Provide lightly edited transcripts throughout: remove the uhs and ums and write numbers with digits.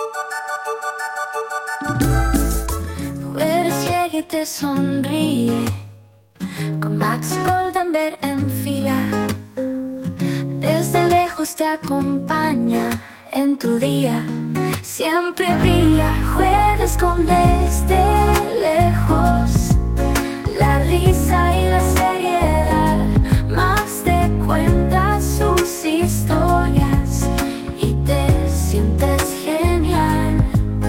Jueves llega y te sonríe, con Max Goldenberg en fila. Desde lejos te acompaña en tu día, siempre brilla. Jueves con Desde Lejos, la risa y la seriedad. Max te cuenta sus historias y te sientes genial.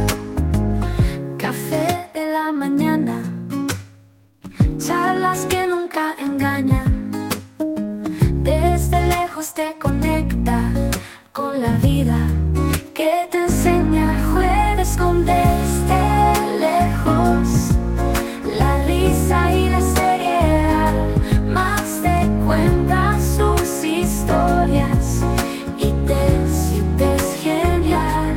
Café de la mañana, charlas que nunca engañan. Desde lejos te conecta con la vida que te enseña. Jueves con Desde Lejos, la risa y la seriedad. Max te cuenta sus historias y te sientes genial.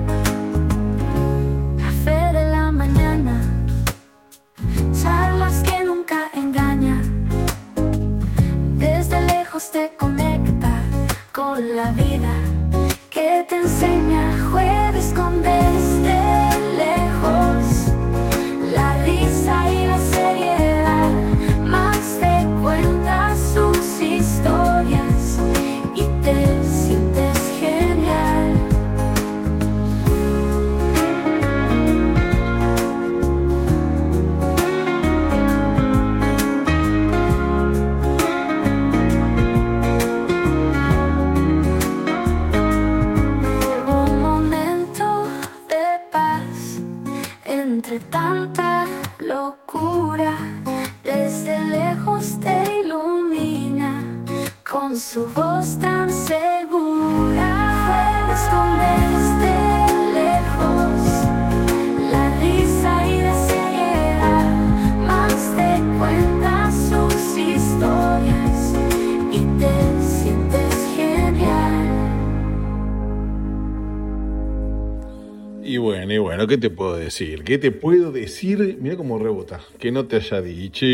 Café de la mañana, charlas que nunca engañan. Desde lejos te conecta con la vida que te enseña. Jueves con Desde Lejos, la risa y la seriedad. Max te cuenta sus historias y te sientes genial. Un momento de paz entre tanta locura. Desde lejos te ilumina con su voz tan segura. Jueves con Desde Lejos, la risa y la seriedad. Max te cuenta sus historias y te sientes genial. Y bueno, ¿qué te puedo decir? ¿Qué te puedo decir? Mira cómo rebota. Que no te haya dicho.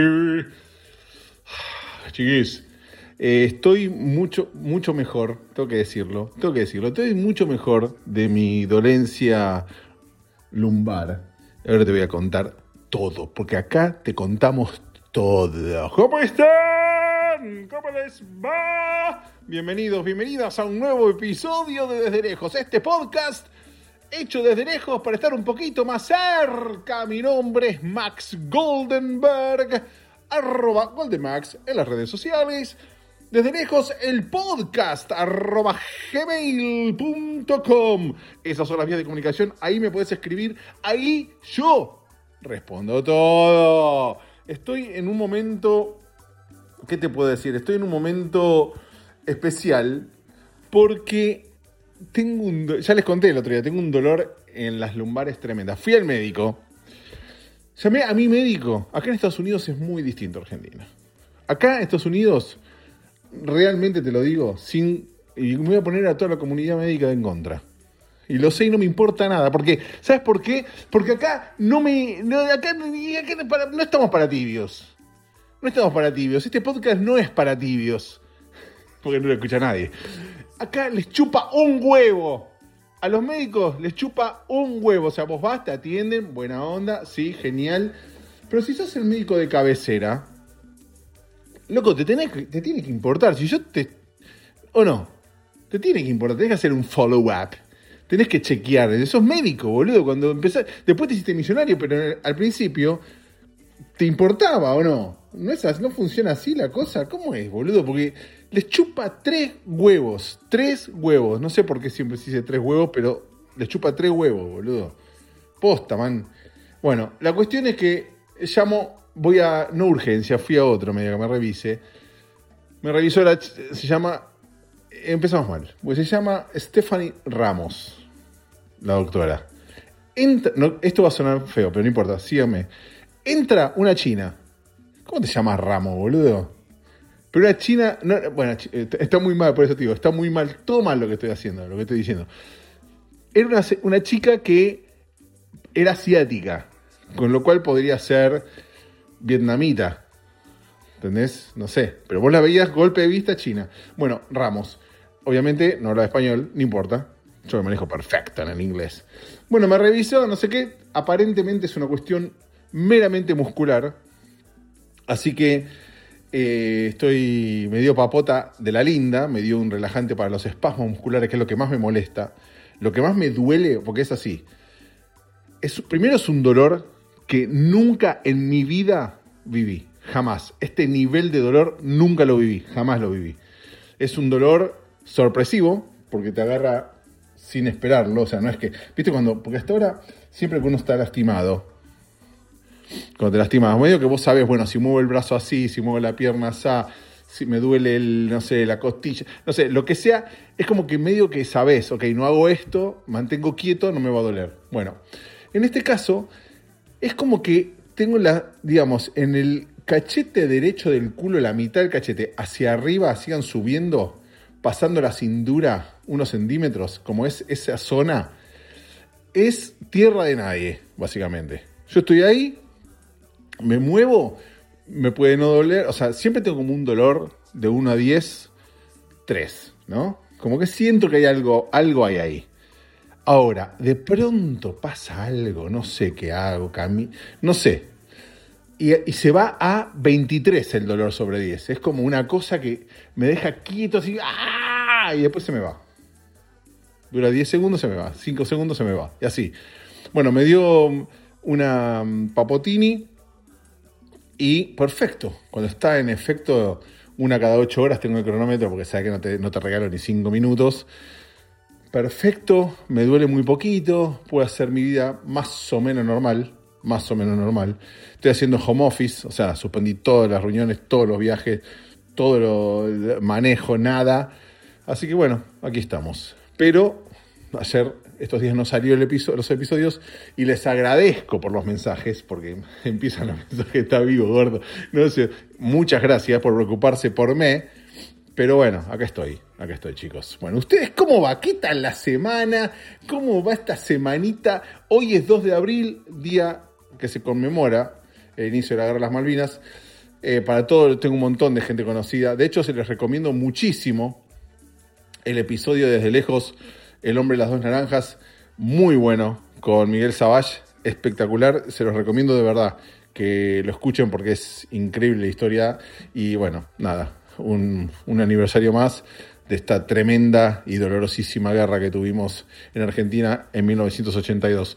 Chiquis, estoy mucho mejor, tengo que decirlo. Estoy mucho mejor de mi dolencia lumbar. Ahora te voy a contar todo, porque acá te contamos todo. ¿Cómo están? ¿Cómo les va? Bienvenidas a un nuevo episodio de Desde Lejos, este podcast hecho desde lejos para estar un poquito más cerca. Mi nombre es Max Goldenberg, @Goldenmax en las redes sociales. Desde lejos, el podcast, @gmail.com. Esas son las vías de comunicación. Ahí me puedes escribir. Ahí yo respondo todo. Estoy en un momento, ¿qué te puedo decir? Estoy en un momento especial porque ya les conté el otro día, tengo un dolor en las lumbares tremenda. Fui al médico. Llamé a mi médico. Acá en Estados Unidos es muy distinto a Argentina. Acá en Estados Unidos, realmente te lo digo, y me voy a poner a toda la comunidad médica en contra. Y lo sé y no me importa nada. Porque, ¿sabes por qué? Porque acá no estamos para tibios. No estamos para tibios. Este podcast no es para tibios. Porque no lo escucha nadie. Acá les chupa un huevo. A los médicos les chupa un huevo. O sea, vos vas, te atienden, buena onda, sí, genial. Pero si sos el médico de cabecera, loco, te tiene que importar. ¿O no? Te tiene que importar, tenés que hacer un follow-up. Tenés que chequear. Sos médico, boludo. Cuando empezás, después te hiciste millonario, pero al principio te importaba, ¿o no? ¿No funciona así la cosa? ¿Cómo es, boludo? Porque les chupa 3 huevos. 3 huevos. No sé por qué siempre se dice 3 huevos, pero les chupa 3 huevos, boludo. Posta, man. Bueno, la cuestión es que no urgencia, fui a otro médico que me revise. Me revisó empezamos mal. Pues se llama Stephanie Ramos, la doctora. Esto va a sonar feo, pero no importa, síganme. Entra una china. ¿Cómo te llamas Ramos, boludo? Pero una china... está muy mal, por eso te digo. Está muy mal, todo mal lo que estoy haciendo, lo que estoy diciendo. Era una chica que era asiática, con lo cual podría ser vietnamita. ¿Entendés? No sé. Pero vos la veías golpe de vista china. Bueno, Ramos. Obviamente no habla español, no importa. Yo me manejo perfecto en el inglés. Bueno, me revisó, no sé qué. Aparentemente es una cuestión meramente muscular. Así que me dio papota de la linda. Me dio un relajante para los espasmos musculares, que es lo que más me molesta. Lo que más me duele, porque es así. Primero es un dolor que nunca en mi vida viví. Jamás. Este nivel de dolor nunca lo viví. Jamás lo viví. Es un dolor sorpresivo, porque te agarra sin esperarlo. O sea, no es que... ¿Viste cuando...? Porque hasta ahora, siempre que uno está lastimado, cuando te lastimas, medio que vos sabés, bueno, si muevo el brazo así, si muevo la pierna así, si me duele no sé, la costilla, no sé, lo que sea, es como que medio que sabés, ok, no hago esto, mantengo quieto, no me va a doler. Bueno, en este caso, es como que tengo digamos, en el cachete derecho del culo, la mitad del cachete, hacia arriba, sigan subiendo, pasando la cintura unos centímetros, como es esa zona, es tierra de nadie, básicamente. Yo estoy ahí, me muevo, me puede no doler, o sea, siempre tengo como un dolor de 1 a 10, 3, ¿no? Como que siento que hay algo hay ahí. Ahora, de pronto pasa algo, no sé qué hago, no sé. Y se va a 23 el dolor sobre 10. Es como una cosa que me deja quieto así, ¡ah! Y después se me va. Dura 10 segundos, se me va. 5 segundos, se me va. Y así. Bueno, me dio una Papotini y perfecto. Cuando está en efecto, una cada 8 horas tengo el cronómetro porque sabe que no te regalo ni 5 minutos. Perfecto, me duele muy poquito, puedo hacer mi vida más o menos normal. Estoy haciendo home office, o sea, suspendí todas las reuniones, todos los viajes, todo lo manejo, nada. Así que bueno, aquí estamos. Pero estos días no salió los episodios y les agradezco por los mensajes, porque empiezan los mensajes, está vivo, gordo. No sé, muchas gracias por preocuparse por mí. Pero bueno, acá estoy, chicos. Bueno, ¿ustedes cómo va? ¿Qué tal la semana? ¿Cómo va esta semanita? Hoy es 2 de abril, día que se conmemora el inicio de la Guerra de las Malvinas. Para todo, tengo un montón de gente conocida. De hecho, se les recomiendo muchísimo el episodio Desde Lejos, El Hombre de las Dos Naranjas. Muy bueno, con Miguel Savage. Espectacular, se los recomiendo de verdad que lo escuchen porque es increíble la historia. Y bueno, nada. Un aniversario más de esta tremenda y dolorosísima guerra que tuvimos en Argentina en 1982.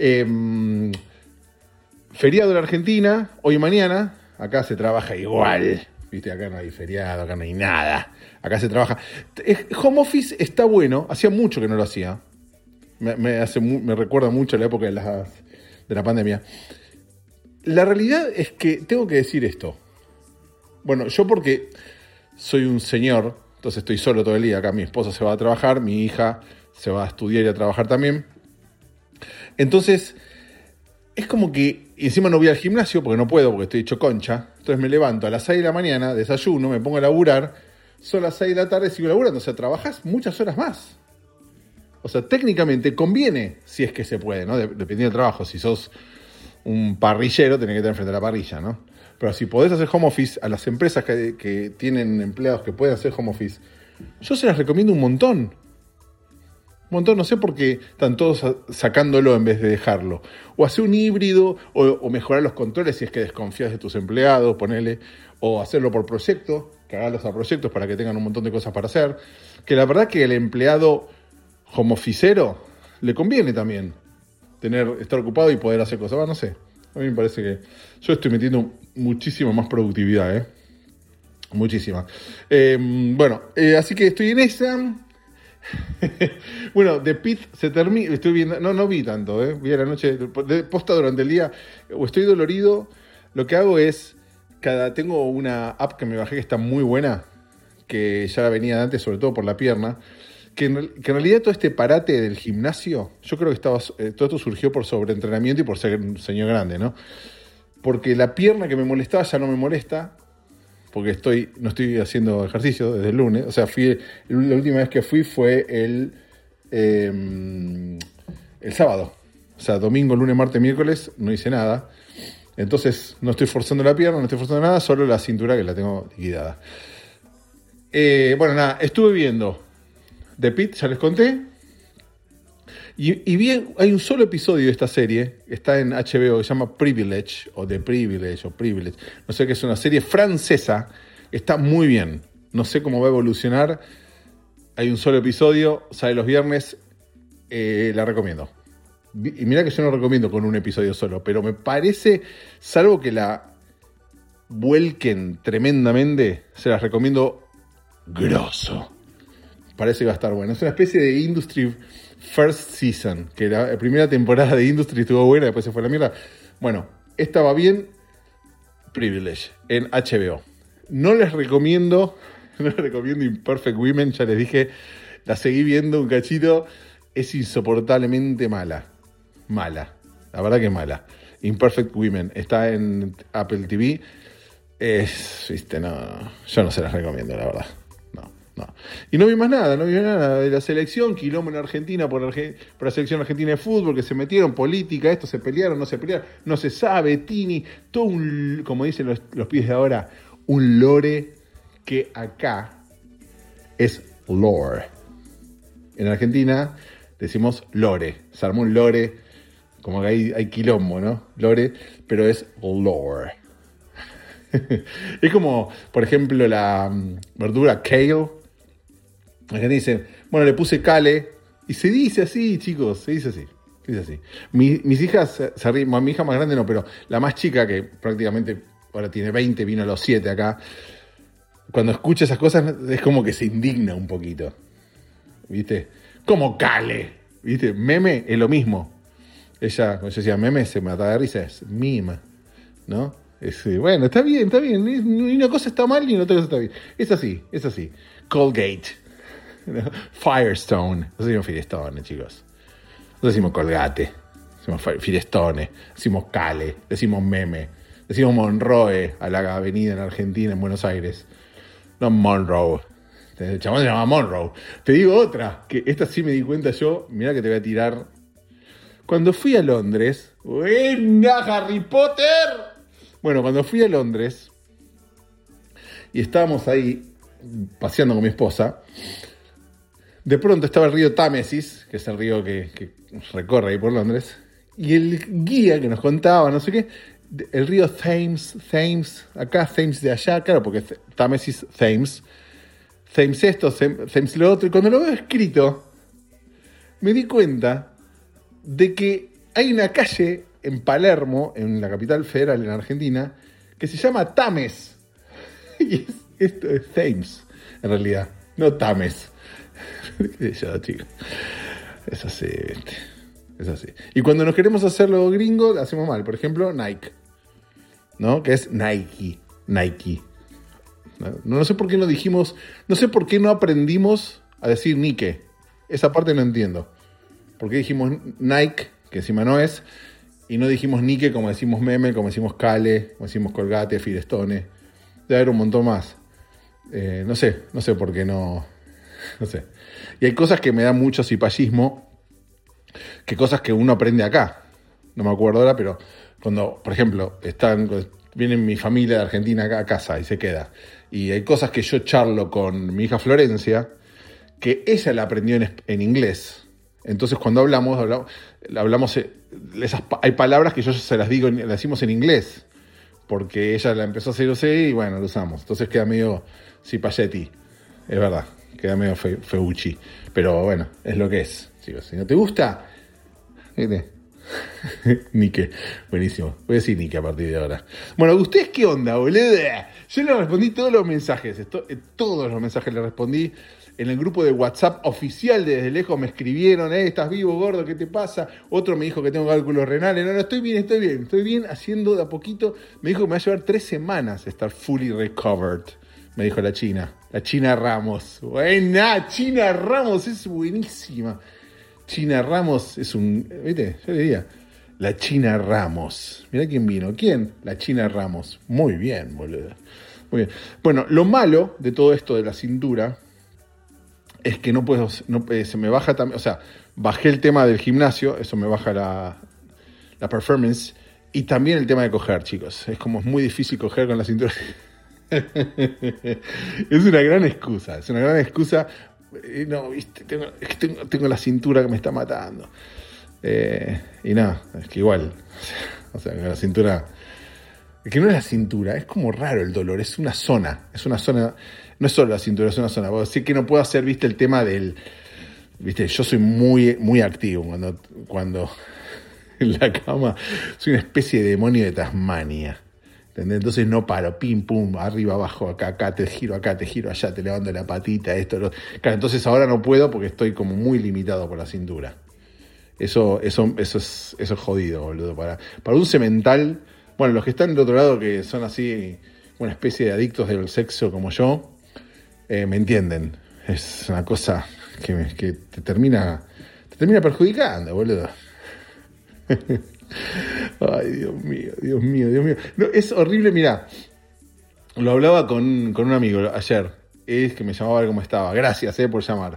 Feriado en Argentina, hoy y mañana. Acá se trabaja igual. Viste, acá no hay feriado, acá no hay nada. Acá se trabaja. Home office está bueno. Hacía mucho que no lo hacía. Me recuerda mucho a la época de la pandemia. La realidad es que tengo que decir esto. Bueno, yo porque soy un señor, entonces estoy solo todo el día acá. Mi esposa se va a trabajar, mi hija se va a estudiar y a trabajar también. Entonces, es como que, y encima no voy al gimnasio porque no puedo, porque estoy hecho concha. Entonces me levanto a las 6 de la mañana, desayuno, me pongo a laburar, son las 6 de la tarde, sigo laburando. O sea, trabajás muchas horas más. O sea, técnicamente conviene, si es que se puede, ¿no? Dependiendo del trabajo. Si sos un parrillero, tenés que estar enfrente de la parrilla, ¿no? Pero si podés hacer home office, a las empresas que tienen empleados que pueden hacer home office, yo se las recomiendo un montón. Un montón, no sé por qué están todos sacándolo en vez de dejarlo. O hacer un híbrido, o mejorar los controles si es que desconfías de tus empleados, ponele. O hacerlo por proyecto, que hagarlos a proyectos para que tengan un montón de cosas para hacer. Que la verdad que el empleado home officero le conviene también estar ocupado y poder hacer cosas. No sé. A mí me parece que yo estoy metiendo muchísima más productividad, muchísima. Así que estoy en esa. Bueno, The Pit se termina. Estoy viendo, no vi tanto, vi a la noche, posta durante el día, o estoy dolorido. Lo que hago es, tengo una app que me bajé que está muy buena, que ya la venía de antes, sobre todo por la pierna. Que en realidad todo este parate del gimnasio, yo creo que todo esto surgió por sobreentrenamiento y por ser un señor grande, ¿no? Porque la pierna que me molestaba ya no me molesta, porque no estoy haciendo ejercicio desde el lunes. O sea, la última vez que fui fue el sábado. O sea, domingo, lunes, martes, miércoles, no hice nada. Entonces no estoy forzando la pierna, no estoy forzando nada, solo la cintura que la tengo liquidada. Estuve viendo The Pit, ya les conté, Y bien, hay un solo episodio de esta serie, está en HBO, que se llama Privilege, o The Privilege, o Privilege. No sé, que es una serie francesa, está muy bien. No sé cómo va a evolucionar. Hay un solo episodio, sale los viernes, la recomiendo. Y mira que yo no recomiendo con un episodio solo, pero me parece, salvo que la vuelquen tremendamente, se las recomiendo grosso. Parece que va a estar bueno. Es una especie de Industry First Season, que la primera temporada de Industry estuvo buena, después se fue a la mierda. Bueno, esta va bien. Privilege, en HBO. No les recomiendo Imperfect Women, ya les dije, la seguí viendo un cachito, es insoportablemente mala. Mala, la verdad que mala. Imperfect Women, está en Apple TV. No, yo no se las recomiendo, la verdad. No. Y no vi más nada, de la selección, quilombo en Argentina por la selección argentina de fútbol, que se metieron, política, esto, se pelearon, no se sabe, Tini, todo como dicen los pibes de ahora, un lore que acá es lore. En Argentina decimos lore, se armó un lore, como que hay quilombo, ¿no? Lore, pero es lore. Es como, por ejemplo, la verdura kale. La gente dice, bueno, le puse cale. Y se dice así, chicos, se dice así. Mis hijas se ríen, mi hija más grande no, pero la más chica, que prácticamente ahora tiene 20, vino a los 7 acá. Cuando escucha esas cosas es como que se indigna un poquito. ¿Viste? Como cale. ¿Viste? Meme es lo mismo. Ella, cuando yo decía meme, se mata de risa, es mima, ¿no? Bueno, está bien. Ni una cosa está mal ni otra cosa está bien. Es así. Colgate. ¿No? Firestone. Nosotros decimos Firestone, chicos. Nosotros decimos Colgate. Decimos Firestone. Decimos Cale. Decimos Meme. Decimos Monroe a la avenida en Argentina, en Buenos Aires. No Monroe. El chabón se llama Monroe. Te digo otra, que esta sí me di cuenta yo. Mirá que te voy a tirar. Cuando fui a Londres. ¡Buena, Harry Potter! Bueno, cuando fui a Londres y estábamos ahí paseando con mi esposa, de pronto estaba el río Támesis, que es el río que recorre ahí por Londres, y el guía que nos contaba, no sé qué, el río Thames, acá Thames de allá, claro, porque Támesis, Thames esto, Thames lo otro, y cuando lo veo escrito, me di cuenta de que hay una calle en Palermo, en la capital federal, en Argentina, que se llama Tames. Y esto es Thames, en realidad, no Tames. ¿Qué sé yo, chicos? Es así, ¿viste? Es así. Y cuando nos queremos hacer lo gringo, hacemos mal. Por ejemplo, Nike, ¿no? Que es Nike. No sé por qué no dijimos, no sé por qué no aprendimos a decir Nike. Esa parte no entiendo. ¿Por qué dijimos Nike, que encima no es? Y no dijimos Nike como decimos meme, como decimos Cale, como decimos Colgate, Firestone. Debe haber un montón más. No sé por qué no sé. Y hay cosas que me dan mucho cipallismo, que cosas que uno aprende acá. No me acuerdo ahora, pero cuando, por ejemplo, viene mi familia de Argentina acá a casa y se queda. Y hay cosas que yo charlo con mi hija Florencia, que ella la aprendió en inglés. Entonces cuando hablamos hay palabras que yo se las decimos en inglés, porque ella la empezó a hacer y bueno, lo usamos. Entonces queda medio cipalletti, es verdad, queda medio feuchi. Pero bueno, es lo que es, chicos. Si no te gusta, Nike, buenísimo. Voy a decir Nike a partir de ahora. Bueno, ¿ustedes qué onda, boludo? Yo le respondí todos los mensajes, todos los mensajes le respondí. En el grupo de WhatsApp oficial de Desde Lejos me escribieron, ¿estás vivo, gordo? ¿Qué te pasa? Otro me dijo que tengo cálculos renales. No, estoy bien, haciendo de a poquito. Me dijo que me va a llevar 3 semanas estar fully recovered, me dijo la China Ramos. Buena, China Ramos es buenísima. China Ramos es ¿viste? Yo le diría, la China Ramos. Mirá quién vino. ¿Quién? La China Ramos. Muy bien, boludo. Muy bien. Bueno, lo malo de todo esto de la cintura es que no puedo, se me baja también, o sea, bajé el tema del gimnasio, eso me baja la performance, y también el tema de coger, chicos. Es muy difícil coger con la cintura. Es una gran excusa no, viste, tengo la cintura que me está matando. Y nada, es que igual, o sea, la cintura, es que no es la cintura, es como raro el dolor, es una zona, no es solo la cintura, es una zona. Así que no puedo hacer, viste, el tema del, viste, yo soy muy, muy activo cuando en la cama, soy una especie de demonio de Tasmania. ¿Entendés? Entonces no paro, pim, pum, arriba, abajo, acá, te giro allá, te levanto la patita, esto, lo... Claro, entonces ahora no puedo porque estoy como muy limitado por la cintura. Eso es jodido, boludo. Para un semental, bueno, los que están del otro lado, que son así, una especie de adictos del sexo como yo, me entienden. Es una cosa que te termina perjudicando, boludo. Ay, Dios mío. No, es horrible, mirá. Lo hablaba con un amigo ayer. Es que me llamaba a ver cómo estaba. Gracias, por llamar.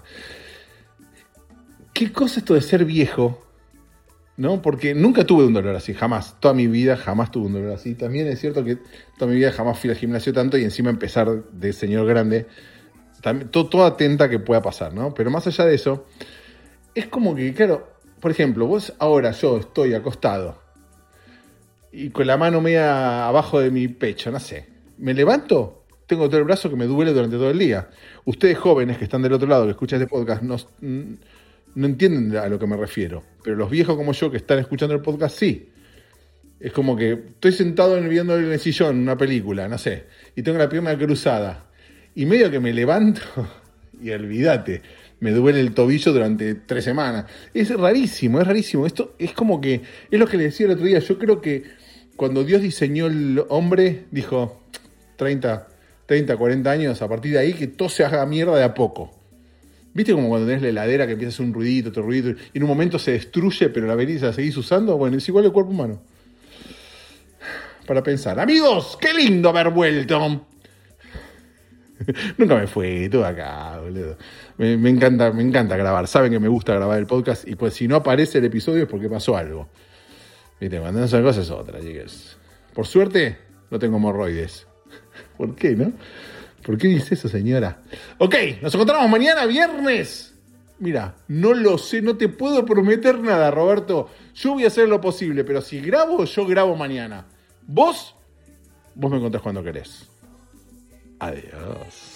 ¿Qué cosa esto de ser viejo? ¿No? Porque nunca tuve un dolor así, jamás. Toda mi vida jamás tuve un dolor así. También es cierto que toda mi vida jamás fui al gimnasio tanto y encima empezar de señor grande. También, todo atenta que pueda pasar, ¿no? Pero más allá de eso, es como que, claro, por ejemplo, yo estoy acostado y con la mano media abajo de mi pecho, no sé. Me levanto, tengo todo el brazo que me duele durante todo el día. Ustedes jóvenes que están del otro lado, que escuchan este podcast, no entienden a lo que me refiero. Pero los viejos como yo que están escuchando el podcast, sí. Es como que estoy sentado viendo en el sillón una película, no sé, y tengo la pierna cruzada. Y medio que me levanto y olvídate, me duele el tobillo durante 3 semanas. Es rarísimo. Esto es como que, es lo que le decía el otro día, yo creo que cuando Dios diseñó el hombre, dijo 30, 40 años, a partir de ahí que todo se haga mierda de a poco. ¿Viste como cuando tenés la heladera que empieza a hacer un ruidito, otro ruidito, y en un momento se destruye, pero la seguís usando? Bueno, es igual el cuerpo humano. Para pensar. Amigos, qué lindo haber vuelto. Nunca me fui, todo acá, boludo. Me encanta grabar. Saben que me gusta grabar el podcast y pues si no aparece el episodio es porque pasó algo. Viste, cuando no son cosas es otra, chicas. Por suerte, no tengo hemorroides. ¿Por qué, no? ¿Por qué dice eso, señora? Ok, nos encontramos mañana, viernes. Mira, no lo sé, no te puedo prometer nada, Roberto. Yo voy a hacer lo posible, pero si grabo, yo grabo mañana. Vos me encontrás cuando querés. Adiós.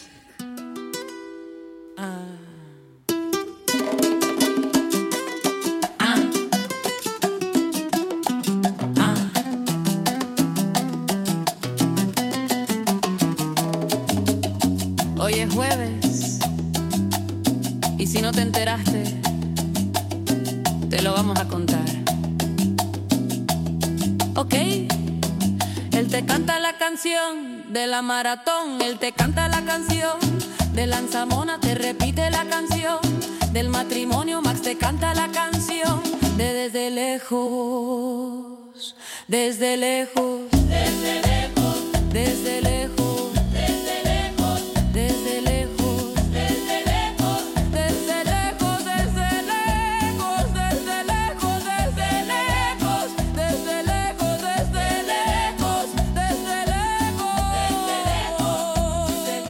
Hoy es jueves y si no te enteraste, te lo vamos a contar. Ok, él te canta la canción de la maratón, él te canta la canción de Lanzamona, te repite la canción del matrimonio, Max te canta la canción de desde lejos, desde lejos, desde lejos, desde lejos.